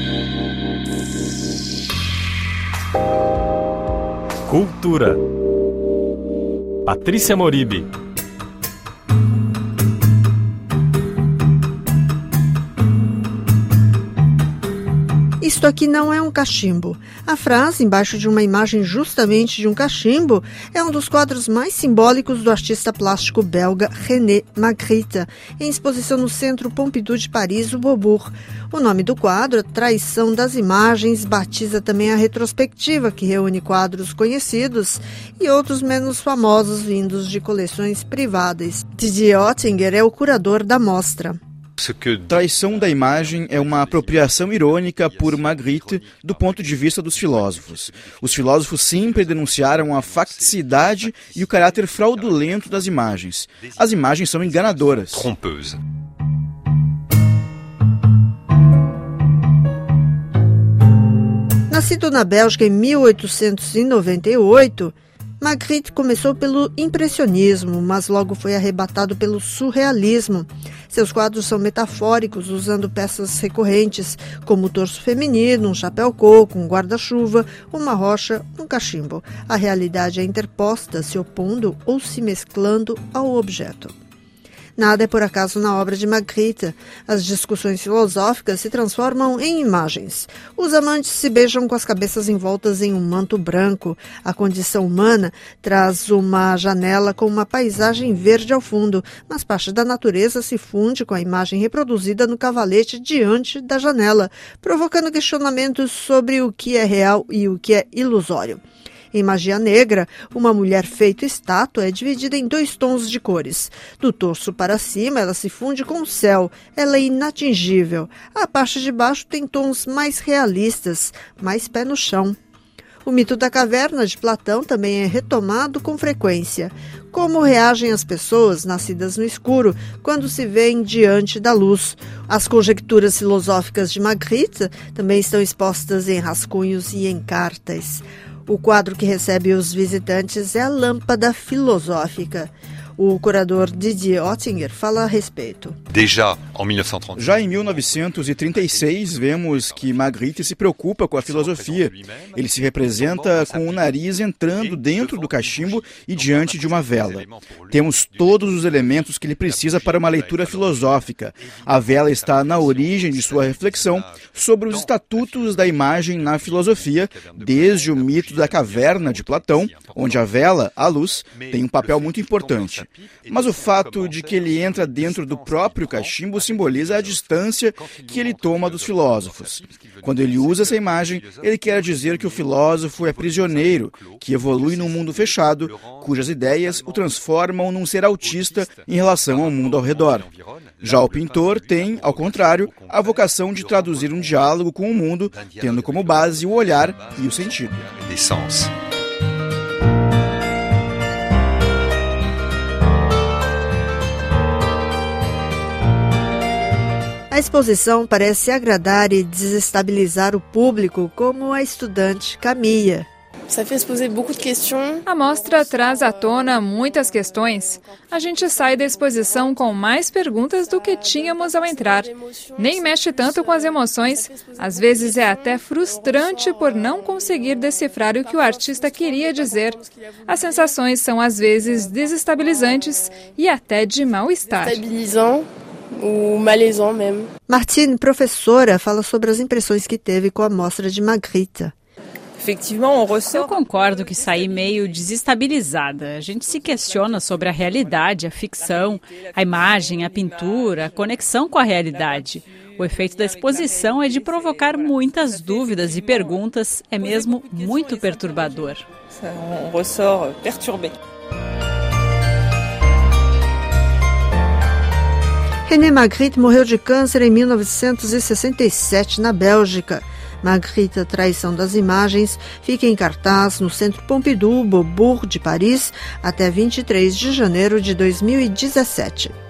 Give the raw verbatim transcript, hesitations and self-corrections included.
Cultura. Patrícia Moribe. Isto aqui não é um cachimbo. A frase, embaixo de uma imagem justamente de um cachimbo, é um dos quadros mais simbólicos do artista plástico belga René Magritte, em exposição no Centro Pompidou de Paris, o Beaubourg. O nome do quadro, Traição das Imagens, batiza também a retrospectiva, que reúne quadros conhecidos e outros menos famosos vindos de coleções privadas. Didier Oettinger é o curador da mostra. Traição da imagem é uma apropriação irônica por Magritte do ponto de vista dos filósofos. Os filósofos sempre denunciaram a facticidade e o caráter fraudulento das imagens. As imagens são enganadoras. Nascido na Bélgica em mil oitocentos e noventa e oito, Magritte começou pelo impressionismo, mas logo foi arrebatado pelo surrealismo. Seus quadros são metafóricos, usando peças recorrentes, como o torso feminino, um chapéu coco, um guarda-chuva, uma rocha, um cachimbo. A realidade é interposta, se opondo ou se mesclando ao objeto. Nada é por acaso na obra de Magritte. As discussões filosóficas se transformam em imagens. Os amantes se beijam com as cabeças envoltas em um manto branco. A condição humana traz uma janela com uma paisagem verde ao fundo, mas parte da natureza se funde com a imagem reproduzida no cavalete diante da janela, provocando questionamentos sobre o que é real e o que é ilusório. Em Magia Negra, uma mulher feita estátua é dividida em dois tons de cores. Do torso para cima, ela se funde com o céu. Ela é inatingível. A parte de baixo tem tons mais realistas, mais pé no chão. O mito da caverna de Platão também é retomado com frequência. Como reagem as pessoas nascidas no escuro quando se veem diante da luz? As conjecturas filosóficas de Magritte também estão expostas em rascunhos e em cartas. O quadro que recebe os visitantes é a Lâmpada Filosófica. O curador Didier Oettinger fala a respeito. Já em mil novecentos e trinta e seis, vemos que Magritte se preocupa com a filosofia. Ele se representa com o nariz entrando dentro do cachimbo e diante de uma vela. Temos todos os elementos que ele precisa para uma leitura filosófica. A vela está na origem de sua reflexão sobre os estatutos da imagem na filosofia, desde o mito da caverna de Platão, onde a vela, a luz, tem um papel muito importante. Mas o fato de que ele entra dentro do próprio cachimbo simboliza a distância que ele toma dos filósofos. Quando ele usa essa imagem, ele quer dizer que o filósofo é prisioneiro, que evolui num mundo fechado, cujas ideias o transformam num ser autista em relação ao mundo ao redor. Já o pintor tem, ao contrário, a vocação de traduzir um diálogo com o mundo, tendo como base o olhar e o sentido. A exposição parece agradar e desestabilizar o público, como a estudante Camille. A mostra traz à tona muitas questões. A gente sai da exposição com mais perguntas do que tínhamos ao entrar. Nem mexe tanto com as emoções. Às vezes é até frustrante por não conseguir decifrar o que o artista queria dizer. As sensações são às vezes desestabilizantes e até de mal-estar. Ou malaisant mesmo. Martine, professora, fala sobre as impressões que teve com a mostra de Magritte. Eu concordo que saí meio desestabilizada. A gente se questiona sobre a realidade, a ficção, a imagem, a pintura, a conexão com a realidade. O efeito da exposição é de provocar muitas dúvidas e perguntas, é mesmo muito perturbador. On ressort perturbé. René Magritte morreu de câncer em mil novecentos e sessenta e sete, na Bélgica. Magritte, Traição das Imagens, fica em cartaz no Centro Pompidou, Beaubourg de Paris, até vinte e três de janeiro de dois mil e dezessete.